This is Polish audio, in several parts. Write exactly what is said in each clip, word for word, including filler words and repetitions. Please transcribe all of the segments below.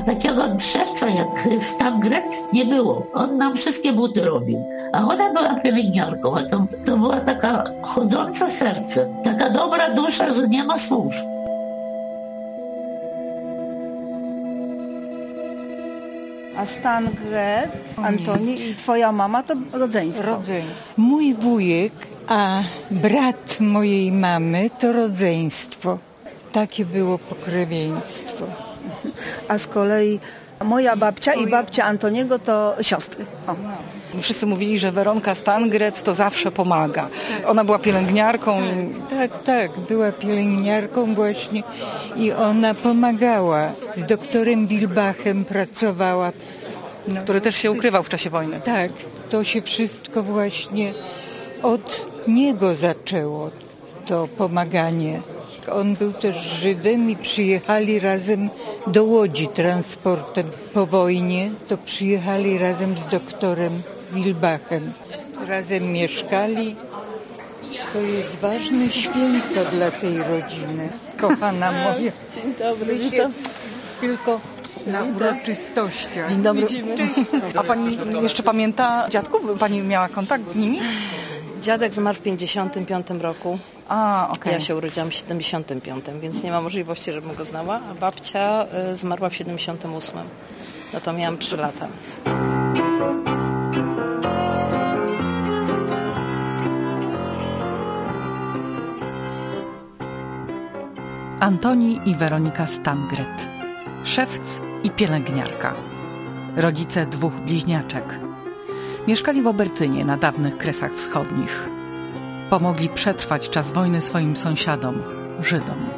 Takiego szewca jak Stangret nie było. On nam wszystkie buty robił. A ona była pielęgniarką, a to, to była taka chodzące serce, taka dobra dusza, że nie ma słów. A Stangret, Antoni i twoja mama to rodzeństwo? Rodzeństwo. Mój wujek, a brat mojej mamy to rodzeństwo. Takie było pokrewieństwo. A z kolei moja babcia i babcia Antoniego to siostry. O. Wszyscy mówili, że Weronka Stangret to zawsze pomaga. Ona była pielęgniarką. Tak, tak, była pielęgniarką właśnie i ona pomagała. Z doktorem Wilbachem pracowała. No, który też się ukrywał w czasie wojny. Tak, to się wszystko właśnie od niego zaczęło, to pomaganie. On był też Żydem i przyjechali razem do Łodzi transportem po wojnie. To przyjechali razem z doktorem Wilbachem. Razem mieszkali. To jest ważne święto dla tej rodziny. Kochana moja. Dzień dobry, witam. Tylko na uroczystościach. Dzień dobry. A pani jeszcze pamięta dziadków? Pani miała kontakt z nimi? Dziadek zmarł w pięćdziesiątym piątym roku. A, okej. Ja się urodziłam w siedemdziesiątym piątym, więc nie ma możliwości, żebym go znała. A babcia y, zmarła w siedemdziesiątym ósmym. No to miałam trzy lata. Antoni i Weronika Stangret. Szewc i pielęgniarka. Rodzice dwóch bliźniaczek. Mieszkali w Obertynie na dawnych Kresach Wschodnich. Pomogli przetrwać czas wojny swoim sąsiadom, Żydom.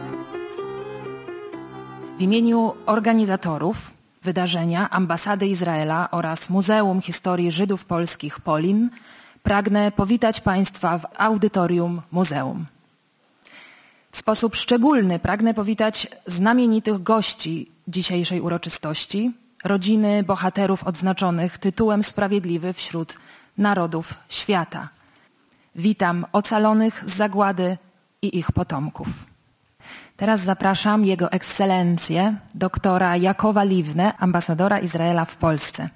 W imieniu organizatorów wydarzenia, Ambasady Izraela oraz Muzeum Historii Żydów Polskich Polin pragnę powitać Państwa w audytorium muzeum. W sposób szczególny pragnę powitać znamienitych gości dzisiejszej uroczystości, rodziny bohaterów odznaczonych tytułem Sprawiedliwy wśród Narodów Świata. Witam ocalonych z zagłady i ich potomków. Teraz zapraszam Jego Ekscelencję, doktora Jakowa Liwnę, ambasadora Izraela w Polsce.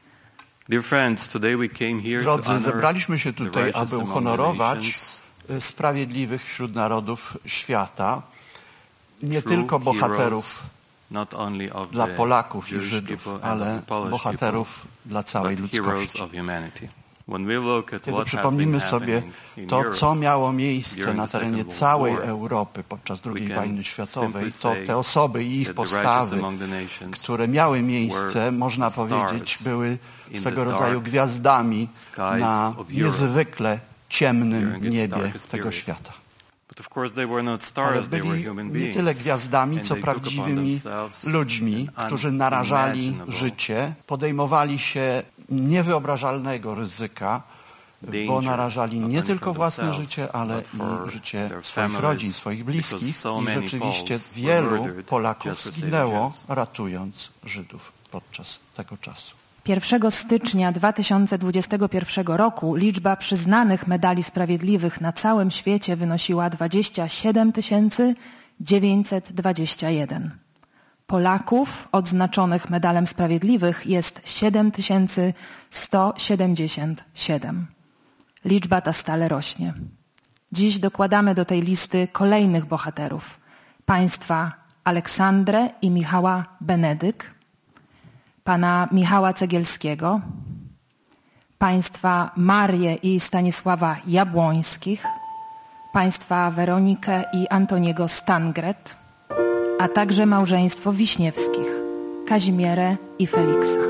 Drodzy, zebraliśmy się tutaj, aby uhonorować sprawiedliwych wśród narodów świata, nie tylko bohaterów dla Polaków i Żydów, ale bohaterów dla całej ludzkości. Kiedy przypomnimy sobie to, co miało miejsce na terenie całej Europy podczas drugiej wojny światowej, to te osoby i ich postawy, które miały miejsce, można powiedzieć, były swego rodzaju gwiazdami na niezwykle ciemnym niebie tego świata. Ale byli nie tyle gwiazdami, co prawdziwymi ludźmi, którzy narażali życie, podejmowali się niewyobrażalnego ryzyka, bo narażali nie tylko własne życie, ale i życie swoich rodzin, swoich bliskich. I rzeczywiście wielu Polaków zginęło, ratując Żydów podczas tego czasu. pierwszego stycznia dwa tysiące dwudziestego pierwszego roku liczba przyznanych medali sprawiedliwych na całym świecie wynosiła dwadzieścia siedem tysięcy dziewięćset dwadzieścia jeden. Polaków odznaczonych medalem sprawiedliwych jest siedem tysięcy sto siedemdziesiąt siedem. Liczba ta stale rośnie. Dziś dokładamy do tej listy kolejnych bohaterów. Państwa Aleksandrę i Michała Benedyk, pana Michała Cegielskiego, państwa Marię i Stanisława Jabłońskich, państwa Weronikę i Antoniego Stangret, a także małżeństwo Wiśniewskich, Kazimierę i Feliksa.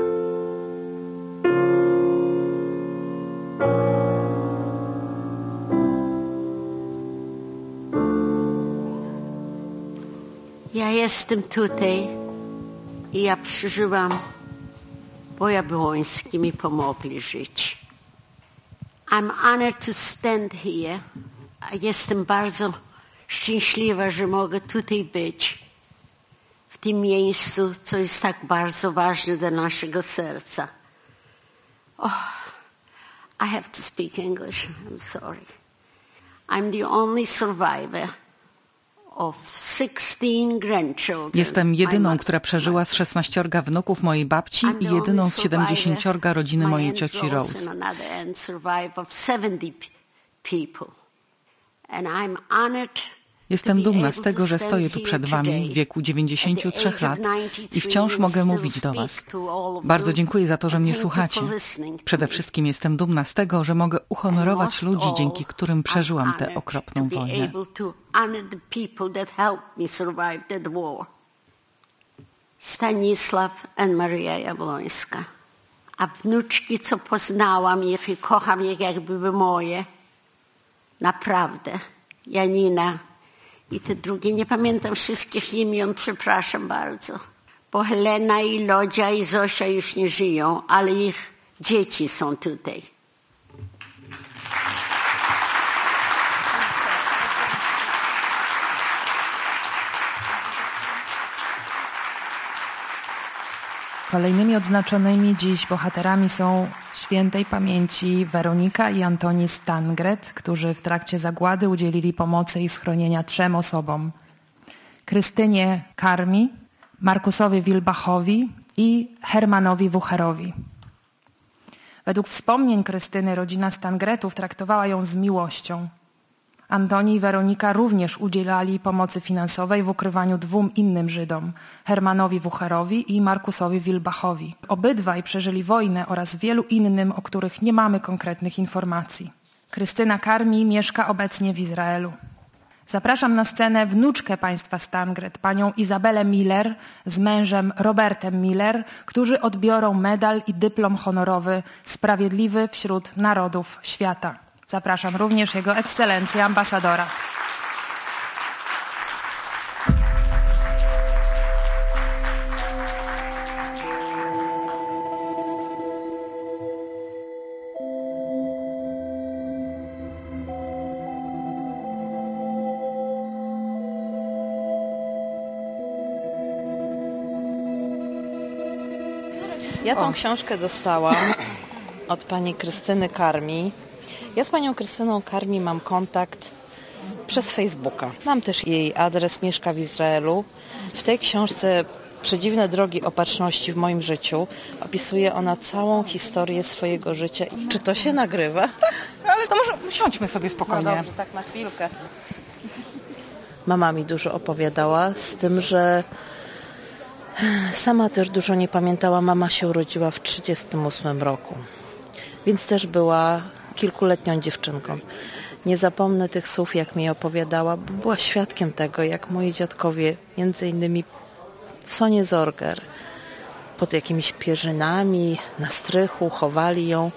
Ja jestem tutaj i ja przeżyłam, bo Jabłońscy mi pomogli żyć. I'm honored to stand here. Jestem bardzo szczęśliwa, że mogę tutaj być, w tym miejscu, co jest tak bardzo ważne dla naszego serca. Oh, I have to speak English. I'm sorry. I'm the only survivor Jestem jedyną, która przeżyła z szesnaściorga wnuków mojej babci i jedyną z siedemdziesięciorga rodziny mojej cioci Rose. Jestem dumna z tego, że stoję tu przed wami w wieku dziewięćdziesięciu trzech lat i wciąż mogę mówić do was. Bardzo dziękuję za to, że mnie słuchacie. Przede wszystkim jestem dumna z tego, że mogę uhonorować ludzi, dzięki którym przeżyłam tę okropną wojnę. Stanisław i Maria Jabłońska. A wnuczki, co poznałam ich i kocham ich, jakby były moje. Naprawdę. Janina i te drugie, nie pamiętam wszystkich imion, przepraszam bardzo. Bo Helena i Lodzia i Zosia już nie żyją, ale ich dzieci są tutaj. Kolejnymi odznaczonymi dziś bohaterami są świętej pamięci Weronika i Antoni Stangret, którzy w trakcie zagłady udzielili pomocy i schronienia trzem osobom. Krystynie Karmi, Markusowi Wilbachowi i Hermanowi Wucherowi. Według wspomnień Krystyny rodzina Stangretów traktowała ją z miłością. Antoni i Weronika również udzielali pomocy finansowej w ukrywaniu dwóm innym Żydom, Hermanowi Wucherowi i Markusowi Wilbachowi. Obydwaj przeżyli wojnę oraz wielu innym, o których nie mamy konkretnych informacji. Krystyna Karmi mieszka obecnie w Izraelu. Zapraszam na scenę wnuczkę państwa Stangret, panią Izabelę Miller z mężem Robertem Miller, którzy odbiorą medal i dyplom honorowy Sprawiedliwy wśród Narodów Świata. Zapraszam również Jego Ekscelencję ambasadora. Ja tą o. książkę dostałam od pani Krystyny Karmi. Ja z panią Krystyną Karmi mam kontakt przez Facebooka. Mam też jej adres, mieszka w Izraelu. W tej książce Przedziwne drogi opatrzności w moim życiu opisuje ona całą historię swojego życia. Czy to się nagrywa? No, ale to może siądźmy sobie spokojnie. No dobrze, tak na chwilkę. Mama mi dużo opowiadała, z tym, że sama też dużo nie pamiętała. Mama się urodziła w trzydziestym ósmym roku, więc też była kilkuletnią dziewczynką. Nie zapomnę tych słów, jak mi opowiadała, bo była świadkiem tego, jak moi dziadkowie, między innymi Sonię Zorger, pod jakimiś pierzynami na strychu chowali ją.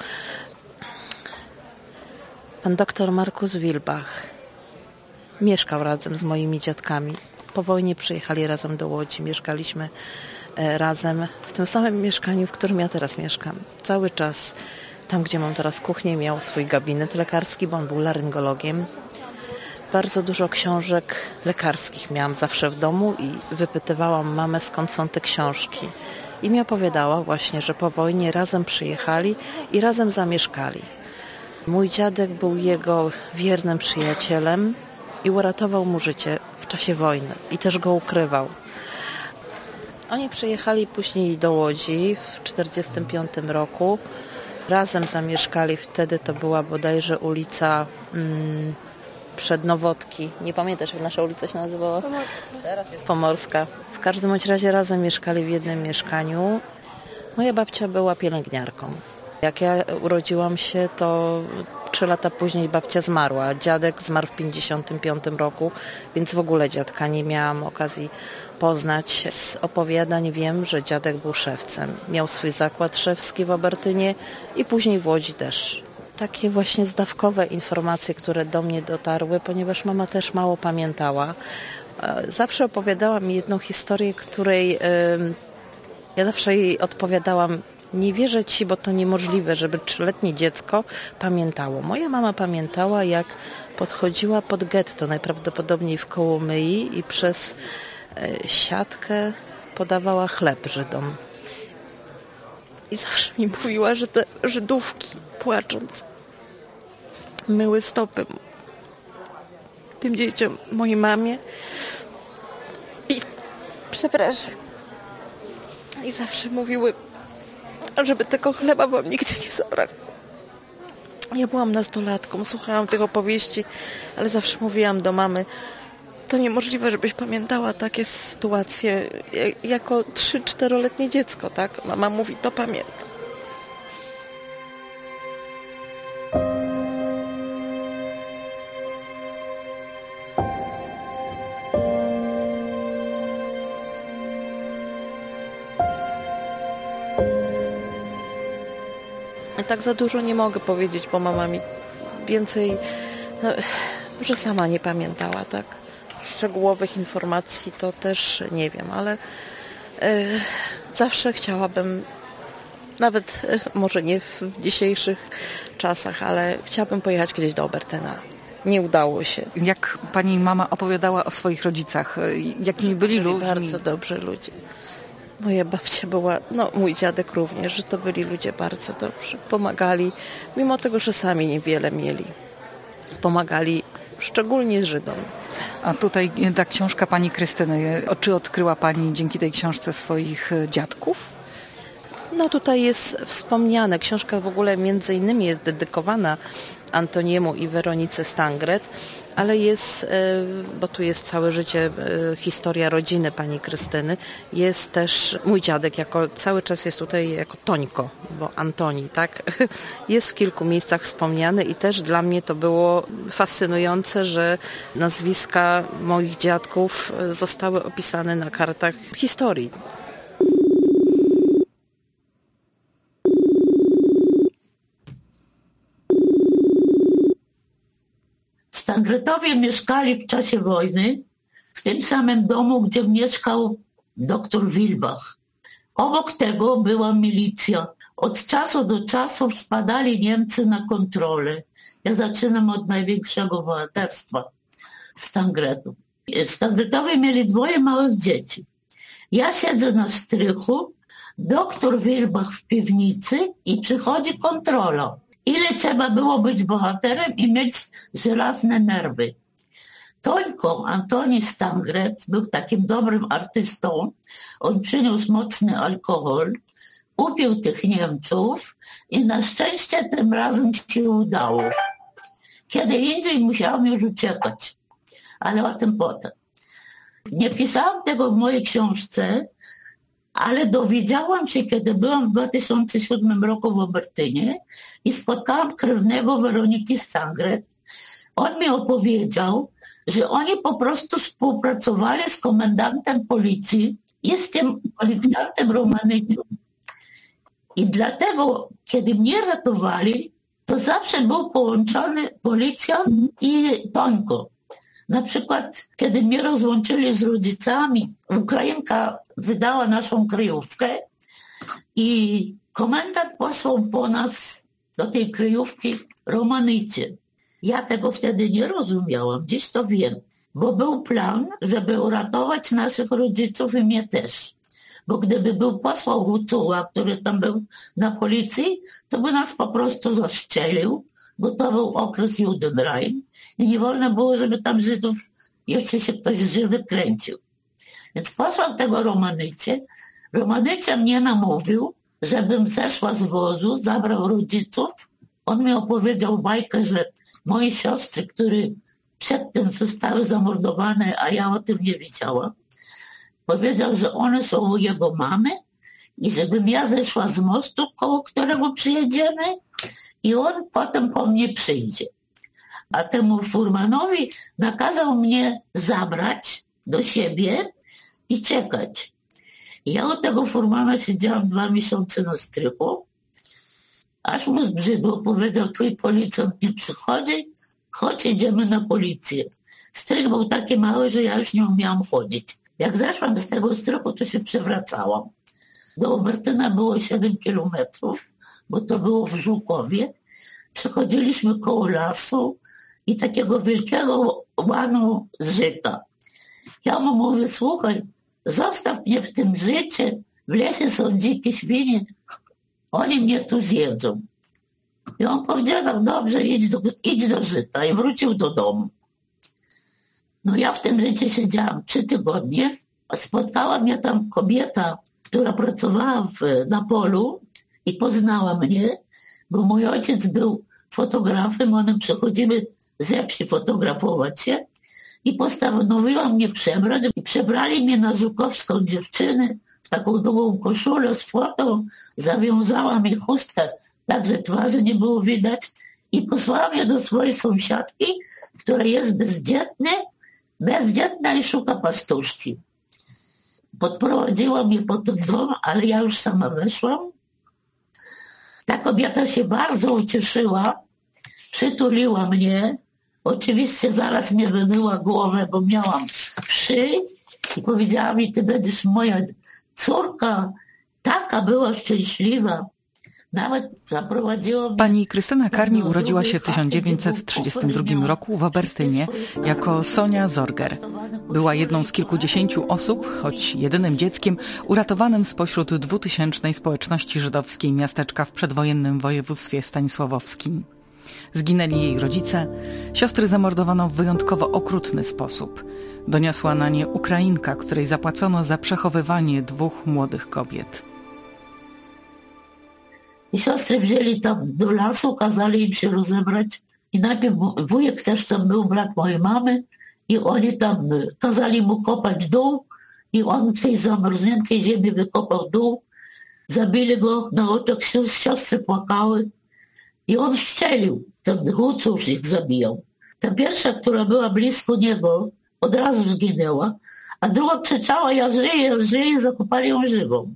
Pan doktor Markus Wilbach mieszkał razem z moimi dziadkami. Po wojnie przyjechali razem do Łodzi. Mieszkaliśmy razem w tym samym mieszkaniu, w którym ja teraz mieszkam. Cały czas tam, gdzie mam teraz kuchnię, miał swój gabinet lekarski, bo on był laryngologiem. Bardzo dużo książek lekarskich miałam zawsze w domu i wypytywałam mamę, skąd są te książki. I mi opowiadała właśnie, że po wojnie razem przyjechali i razem zamieszkali. Mój dziadek był jego wiernym przyjacielem i uratował mu życie w czasie wojny i też go ukrywał. Oni przyjechali później do Łodzi w czterdziestym piątym roku. Razem zamieszkali, wtedy to była bodajże ulica mm, Przednowodki. Nie pamiętasz, jak nasza ulica się nazywała? Pomorska. Teraz jest Pomorska. W każdym bądź razie razem mieszkali w jednym mieszkaniu. Moja babcia była pielęgniarką. Jak ja urodziłam się, to trzy lata później babcia zmarła. Dziadek zmarł w pięćdziesiątym piątym roku, więc w ogóle dziadka nie miałam okazji poznać. Z opowiadań wiem, że dziadek był szewcem. Miał swój zakład szewski w Obertynie i później w Łodzi też. Takie właśnie zdawkowe informacje, które do mnie dotarły, ponieważ mama też mało pamiętała. Zawsze opowiadała mi jedną historię, której yy, ja zawsze jej odpowiadałam: nie wierzę ci, bo to niemożliwe, żeby trzyletnie dziecko pamiętało. Moja mama pamiętała, jak podchodziła pod getto, najprawdopodobniej w Kołomyi, i przez y, siatkę podawała chleb Żydom. I zawsze mi mówiła, że te Żydówki, płacząc, myły stopy tym dzieciom, mojej mamie. I przepraszam. I zawsze mówiły, żeby tego chleba wam nigdy nie zabrakło. Ja byłam nastolatką, słuchałam tych opowieści, ale zawsze mówiłam do mamy, to niemożliwe, żebyś pamiętała takie sytuacje jako trzy czteroletnie dziecko, tak? Mama mówi, to pamiętam. Tak za dużo nie mogę powiedzieć, bo mama mi więcej, no, że sama nie pamiętała, tak? Szczegółowych informacji to też nie wiem, ale y, zawsze chciałabym, nawet y, może nie w dzisiejszych czasach, ale chciałabym pojechać kiedyś do Obertyna. Nie udało się. Jak pani mama opowiadała o swoich rodzicach? Jakimi byli ludźmi? Bardzo dobrzy ludzie. Moja babcia była, no mój dziadek również, że to byli ludzie bardzo dobrzy. Pomagali, mimo tego, że sami niewiele mieli. Pomagali szczególnie Żydom. A tutaj ta książka pani Krystyny, czy odkryła pani dzięki tej książce swoich dziadków? No tutaj jest wspomniane, książka w ogóle między innymi jest dedykowana Antoniemu i Weronice Stangret, ale jest, bo tu jest całe życie, historia rodziny pani Krystyny, jest też mój dziadek, jako cały czas jest tutaj jako Tońko, bo Antoni, tak? Jest w kilku miejscach wspomniany i też dla mnie to było fascynujące, że nazwiska moich dziadków zostały opisane na kartach historii. Stangretowie mieszkali w czasie wojny w tym samym domu, gdzie mieszkał doktor Wilbach. Obok tego była milicja. Od czasu do czasu wpadali Niemcy na kontrolę. Ja zaczynam od największego bohaterstwa Stangretów. Stangretowie mieli dwoje małych dzieci. Ja siedzę na strychu, doktor Wilbach w piwnicy i przychodzi kontrola. Ile trzeba było być bohaterem i mieć żelazne nerwy. Tońko, Antoni Stangret, był takim dobrym artystą. On przyniósł mocny alkohol, upił tych Niemców i na szczęście tym razem się udało. Kiedy indziej musiałam już uciekać, ale o tym potem. Nie pisałam tego w mojej książce, ale dowiedziałam się, kiedy byłam w dwa tysiące siódmym roku w Obertynie i spotkałam krewnego Weroniki Stangret. On mi opowiedział, że oni po prostu współpracowali z komendantem policji i z tym policjantem Romanycią. I dlatego, kiedy mnie ratowali, to zawsze był połączony policjant i Tońko. Na przykład, kiedy mnie rozłączyli z rodzicami, Ukrainka wydała naszą kryjówkę i komendant posłał po nas do tej kryjówki Romanycie. Ja tego wtedy nie rozumiałam, dziś to wiem, bo był plan, żeby uratować naszych rodziców i mnie też. Bo gdyby był posłał Hucuła, który tam był na policji, to by nas po prostu zastrzelił, bo to był okres Judenrein i nie wolno było, żeby tam Żydów jeszcze się ktoś żywy kręcił. Więc posłał tego Romanycie. Romanycia mnie namówił, żebym zeszła z wozu, zabrał rodziców. On mi opowiedział bajkę, że moje siostry, które przedtem zostały zamordowane, a ja o tym nie wiedziałam, powiedział, że one są u jego mamy i żebym ja zeszła z mostu, koło którego przyjedziemy i on potem po mnie przyjdzie. A temu furmanowi nakazał mnie zabrać do siebie i czekać. Ja u tego furmana siedziałam dwa miesiące na strychu, aż mu zbrzydło, powiedział, twój policjant nie przychodzi, chodź, idziemy na policję. Strych był taki mały, że ja już nie umiałam chodzić. Jak zeszłam z tego strychu, to się przewracałam. Do Obertyna było siedem kilometrów, bo to było w Żółkowie. Przechodziliśmy koło lasu i takiego wielkiego łanu z żyta. Ja mu mówię, słuchaj, zostaw mnie w tym życie, w lesie są dzikie świnie, oni mnie tu zjedzą. I on powiedział, dobrze, idź do, idź do żyta i wrócił do domu. No ja w tym życiu siedziałam trzy tygodnie. Spotkała mnie tam kobieta, która pracowała w, na polu i poznała mnie, bo mój ojciec był fotografem, one przychodziły ze wsi fotografować się i postanowiła mnie przebrać. I przebrali mnie na żukowską dziewczynę w taką długą koszulę z fotą, zawiązała mi chustkę, tak że twarzy nie było widać i posłała mnie do swojej sąsiadki, która jest bezdzietna, bezdzietna i szuka pastuszki. Podprowadziła mnie pod ten dom, ale ja już sama weszłam. Ta kobieta się bardzo ucieszyła, przytuliła mnie. Oczywiście zaraz mnie wymyła głowę, bo miałam wszy i powiedziała mi, ty będziesz moja córka. Taka była szczęśliwa. Nawet zaprowadziła mnie... Pani Krystyna Karni urodziła się w tysiąc dziewięćset trzydziestym drugim roku w Obertynie jako Sonia Zorger. Była jedną z kilkudziesięciu osób, choć jedynym dzieckiem, uratowanym spośród dwutysięcznej społeczności żydowskiej miasteczka w przedwojennym województwie stanisławowskim. Zginęli jej rodzice, siostry zamordowano w wyjątkowo okrutny sposób. Doniosła na nie Ukrainka, której zapłacono za przechowywanie dwóch młodych kobiet. I siostry wzięli tam do lasu, kazali im się rozebrać. I najpierw wujek też tam był, brat mojej mamy, i oni tam kazali mu kopać dół i on w tej zamarzniętej ziemi wykopał dół. Zabili go na oczach, siostry płakały i on strzelił. Ten Huców ich zabijał. Ta pierwsza, która była blisko niego, od razu zginęła, a druga krzyczała, ja żyję, ja żyję, zakopali ją żywą.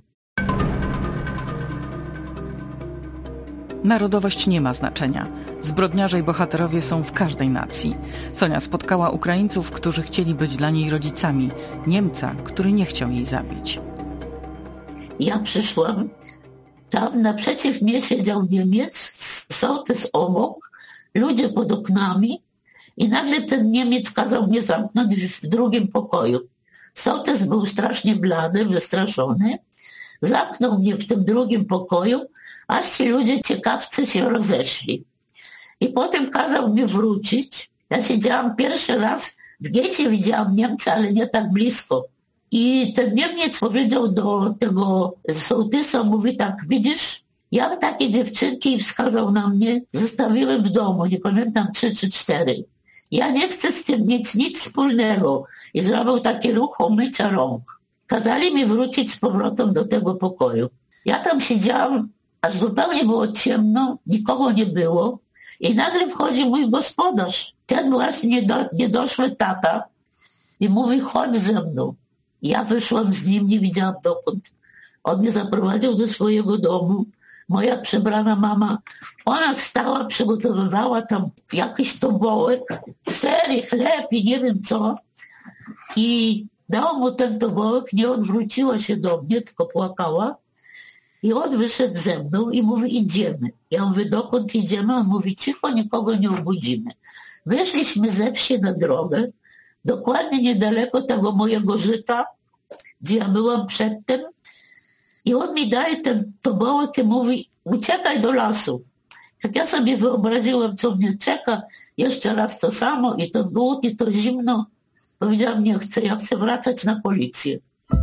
Narodowość nie ma znaczenia. Zbrodniarze i bohaterowie są w każdej nacji. Sonia spotkała Ukraińców, którzy chcieli być dla niej rodzicami. Niemca, który nie chciał jej zabić. Ja przyszłam, tam naprzeciw mnie siedział Niemiec, sołtys obok, ludzie pod oknami i nagle ten Niemiec kazał mnie zamknąć w drugim pokoju. Sołtys był strasznie blady, wystraszony. Zamknął mnie w tym drugim pokoju, aż ci ludzie ciekawcy się rozeszli. I potem kazał mi wrócić. Ja siedziałam pierwszy raz, w gecie widziałam Niemca, ale nie tak blisko. I ten Niemiec powiedział do tego sołtysa, mówi tak, widzisz, ja takie dziewczynki, wskazał na mnie, zostawiłem w domu, nie pamiętam, trzy czy cztery. Ja nie chcę z tym mieć nic wspólnego. I zrobił taki ruch umycia rąk. Kazali mi wrócić z powrotem do tego pokoju. Ja tam siedziałam, aż zupełnie było ciemno, nikogo nie było. I nagle wchodzi mój gospodarz, ten właśnie niedo, niedoszły tata i mówi, chodź ze mną. Ja wyszłam z nim, nie widziałam dokąd. On mnie zaprowadził do swojego domu. Moja przebrana mama, ona stała, przygotowywała tam jakiś tobołek, ser i chleb i nie wiem co. I dała mu ten tobołek, nie odwróciła się do mnie, tylko płakała. I on wyszedł ze mną i mówi, idziemy. Ja mówię, dokąd idziemy? On mówi, cicho, nikogo nie obudzimy. Wyszliśmy ze wsi na drogę, dokładnie niedaleko tego mojego żyta, gdzie ja byłam przedtem. I on mi daje ten tobołek i mówi, uciekaj do lasu. Jak ja sobie wyobraziłem, co mnie czeka, jeszcze raz to samo i to głód i to zimno, powiedziałam, nie chcę, ja chcę wracać na policję.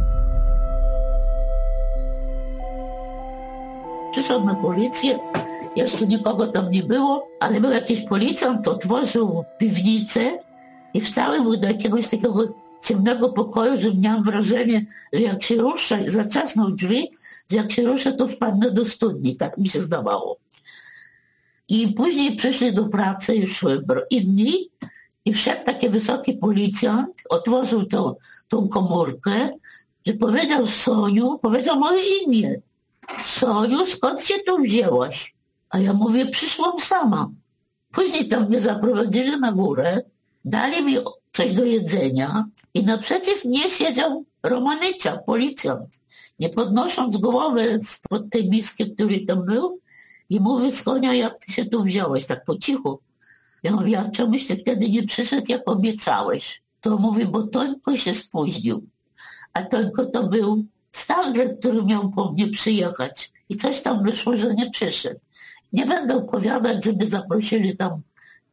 Przyszłam na policję, jeszcze nikogo tam nie było, ale był jakiś policjant, otworzył piwnicę i wstałem do jakiegoś takiego ciemnego pokoju, że miałam wrażenie, że jak się ruszę, zatrzasnął drzwi, że jak się ruszę, to wpadnę do studni, tak mi się zdawało. I później przyszli do pracy już inni i wszedł taki wysoki policjant, otworzył tą, tą komórkę, że powiedział Soniu, powiedział moje imię. Soniu, skąd się tu wzięłaś? A ja mówię, przyszłam sama. Później tam mnie zaprowadzili na górę, dali mi coś do jedzenia i naprzeciw mnie siedział Romanycia, policjant, nie podnosząc głowy spod tej miski, który tam był i mówi, Sonia, jak ty się tu wziąłeś, tak po cichu. Ja mówię, a czemuś ty wtedy nie przyszedł, jak obiecałeś? To mówi, bo Tońko się spóźnił. A Tońko to był Stangret, który miał po mnie przyjechać. I coś tam wyszło, że nie przyszedł. Nie będę opowiadać, żeby zaprosili tam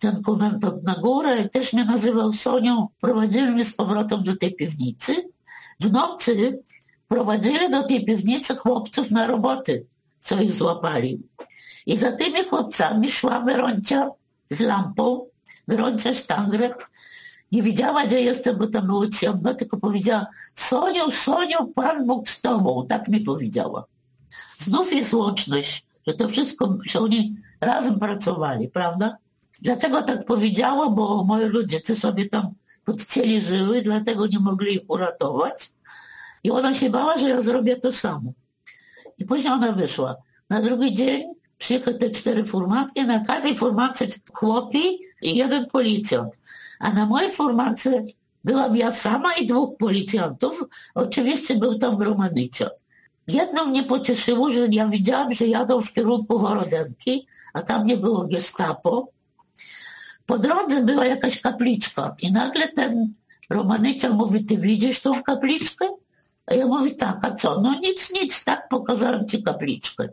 ten komendant na górę, też mnie nazywał Sonią. Prowadzili mnie z powrotem do tej piwnicy. W nocy prowadzili do tej piwnicy chłopców na roboty, co ich złapali. I za tymi chłopcami szła Weroncia z lampą, Weroncia Stangret. Nie wiedziała, gdzie jestem, bo tam było ciemno, tylko powiedziała: Soniu, Soniu, Pan Bóg z tobą. Tak mi powiedziała. Znów jest łączność, że to wszystko, że oni razem pracowali, prawda? Dlaczego tak powiedziała? Bo moi rodzice sobie tam pod cieli żyły, dlatego nie mogli ich uratować. I ona się bała, że ja zrobię to samo. I później ona wyszła. Na drugi dzień przyjechały te cztery formatki, na każdej formacji chłopi i jeden policjant. A na mojej formacji byłam ja sama i dwóch policjantów. Oczywiście był tam Romanyciak. Jedno mnie pocieszyło, że ja widziałam, że jadą w kierunku Horodenki, a tam nie było gestapo. Po drodze była jakaś kapliczka i nagle ten Romanyciak mówi: ty widzisz tą kapliczkę? A ja mówię: tak, a co? No nic, nic, tak, pokazałem ci kapliczkę.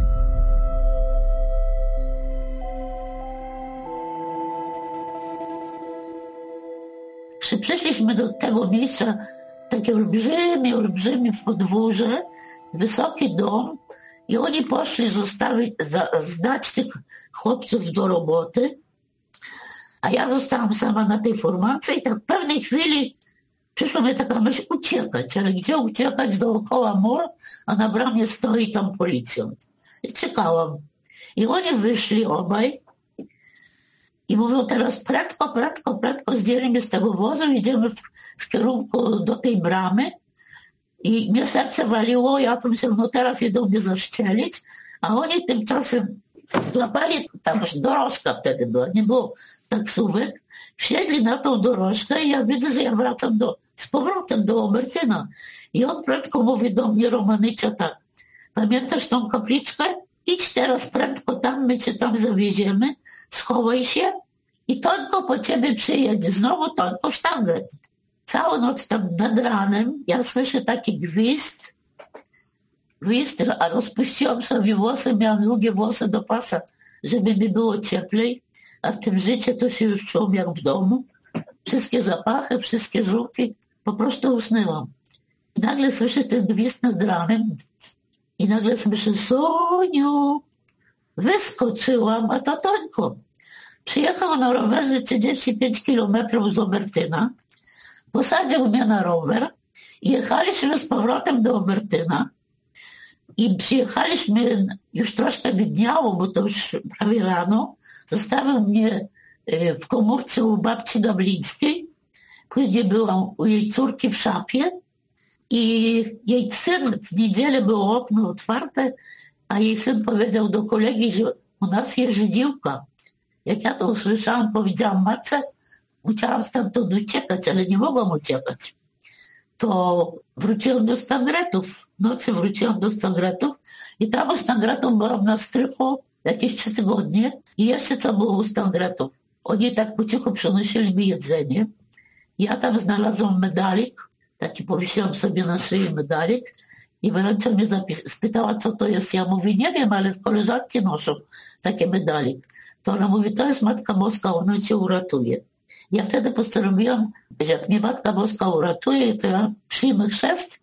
Przyszliśmy do tego miejsca, takie olbrzymie, olbrzymie podwórze, wysoki dom i oni poszli zostawić, za, zdać tych chłopców do roboty, a ja zostałam sama na tej formacji i tak w pewnej chwili przyszła mi taka myśl: uciekać, ale gdzie uciekać? Dookoła mur, a na bramie stoi tam policjant. I czekałam. I oni wyszli obaj i mówią: teraz prędko, prędko, prędko zdjęliśmy z tego wozu, idziemy w, w kierunku do tej bramy. I mnie serce waliło, ja to myślałam: no teraz idą mnie zaszczelić, a oni tymczasem złapali, tam już dorożka wtedy była, nie było taksówek, wsiedli na tą dorożkę i ja widzę, że ja wracam do, z powrotem do Obertyna. I on prędko mówi do mnie, Romanycia, tak: pamiętasz tą kapliczkę? Idź teraz prędko tam, my cię tam zawieziemy, schowaj się i Tońko po ciebie przyjedzie. Znowu Tońko Sztangret. Całą noc tam nad ranem ja słyszę taki gwizd, gwizd, a rozpuściłam sobie włosy, miałam długie włosy do pasa, żeby mi było cieplej, a w tym życiu to się już czułam jak w domu. Wszystkie zapachy, wszystkie żółki, po prostu usnęłam. I nagle słyszę ten gwizd nad ranem i nagle słyszę: Soniu! Wyskoczyłam, a to Tońko. Przyjechał na rowerze trzydzieści pięć kilometrów z Obertyna, posadził mnie na rower i jechaliśmy z powrotem do Obertyna i przyjechaliśmy, już troszkę widniało, bo to już prawie rano, zostawił mnie w komórce u babci Gablińskiej, później byłam u jej córki w szafie i jej syn, w niedzielę było okno otwarte, a jej syn powiedział do kolegi, że u nas jest Żydziłka. Jak ja to usłyszałam, powiedziałam matce: musiałam stamtąd uciekać, ale nie mogłam uciekać. To wróciłam do Stangretów. W nocy wróciłam do Stangretów i tam u Stangretów byłam na strychu jakieś trzy tygodnie i jeszcze co było u Stangretów. Oni tak po cichu przynosili mi jedzenie. Ja tam znalazłam medalik, taki powiesiłam sobie na szyi medalik i Weroncia mnie zapis- spytała, co to jest. Ja mówię: nie wiem, ale koleżanki noszą takie medalik. To ona mówi: to jest Matka Boska, ona cię uratuje. Ja wtedy postanowiłam, że jak mnie Matka Boska uratuje, to ja przyjmę chrzest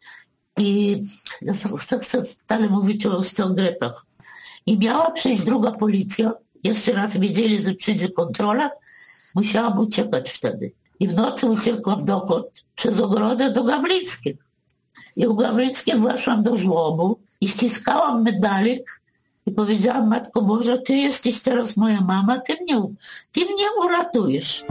i ja chcę stale mówić o Stangretach. I miała przyjść druga policja. Jeszcze raz wiedzieli, że przyjdzie kontrola. Musiałam uciekać wtedy. I w nocy uciekłam dokąd? Przez ogrodę do Gablińskich. I u Gablińskich weszłam do żłobu i ściskałam medalik i powiedziałam: Matko Boża, ty jesteś teraz moja mama, ty mnie, ty mnie uratujesz.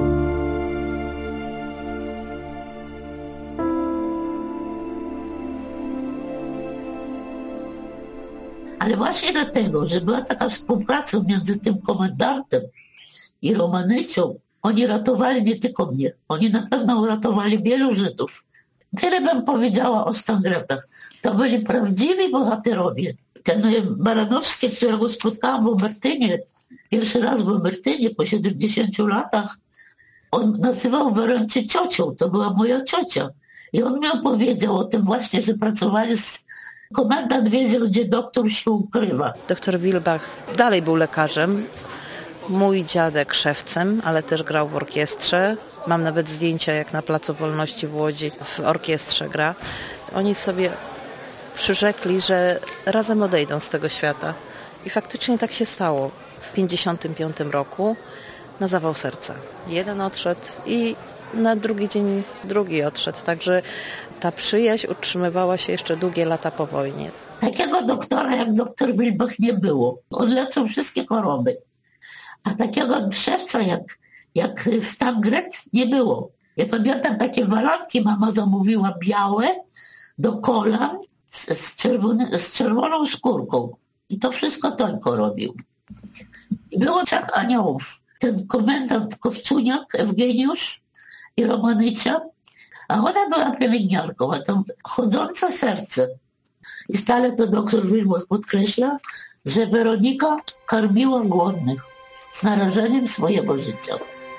Ale właśnie dlatego, że była taka współpraca między tym komendantem i Romanycią, oni ratowali nie tylko mnie, oni na pewno uratowali wielu Żydów. Tyle bym powiedziała o Stangretach. To byli prawdziwi bohaterowie. Ten Baranowski, którego spotkałam w Obertynie, pierwszy raz w Obertynie po siedemdziesięciu latach, on nazywał Weroncję ciocią, to była moja ciocia. I on mi opowiedział o tym właśnie, że pracowali z... Komendant wiedział, gdzie doktor się ukrywa. Doktor Wilbach dalej był lekarzem. Mój dziadek szewcem, ale też grał w orkiestrze. Mam nawet zdjęcia, jak na Placu Wolności w Łodzi w orkiestrze gra. Oni sobie przyrzekli, że razem odejdą z tego świata. I faktycznie tak się stało. W pięćdziesiątym piątym roku na zawał serca. Jeden odszedł i na drugi dzień drugi odszedł. Także ta przyjaźń utrzymywała się jeszcze długie lata po wojnie. Takiego doktora jak doktor Wilbach nie było. On leczył wszystkie choroby. A takiego szewca jak, jak Stangret nie było. Ja pamiętam, takie walanki mama zamówiła białe do kolan z, z, czerwony, z czerwoną skórką. I to wszystko Tońko robił. I było trzech aniołów. Ten komendant Kowcuniak, Ewgeniusz i Romanycia, a ona była pielęgniarką, a to chodzące serce. I stale to doktor Wilbach podkreśla, że Weronika karmiła głodnych z narażeniem swojego życia.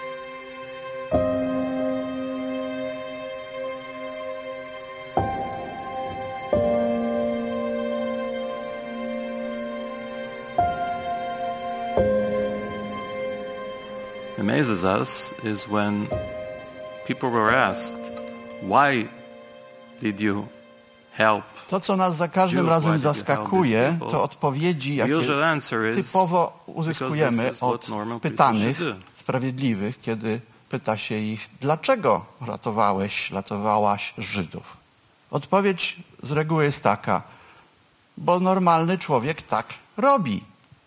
Amazes us is when people were asked, why did you help? To, co nas za każdym razem zaskakuje, to odpowiedzi, jakie typowo uzyskujemy od pytanych, sprawiedliwych, kiedy pyta się ich, dlaczego ratowałeś, ratowałaś Żydów? Odpowiedź z reguły jest taka, bo normalny człowiek tak robi.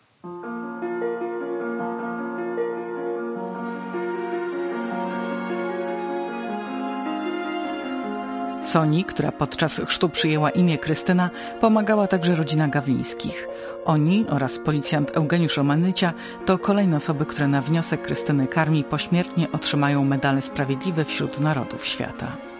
Soni, która podczas chrztu przyjęła imię Krystyna, pomagała także rodzina Gawlińskich. Oni oraz policjant Eugeniusz Romanycia to kolejne osoby, które na wniosek Krystyny Karmi pośmiertnie otrzymają medale Sprawiedliwe wśród Narodów Świata.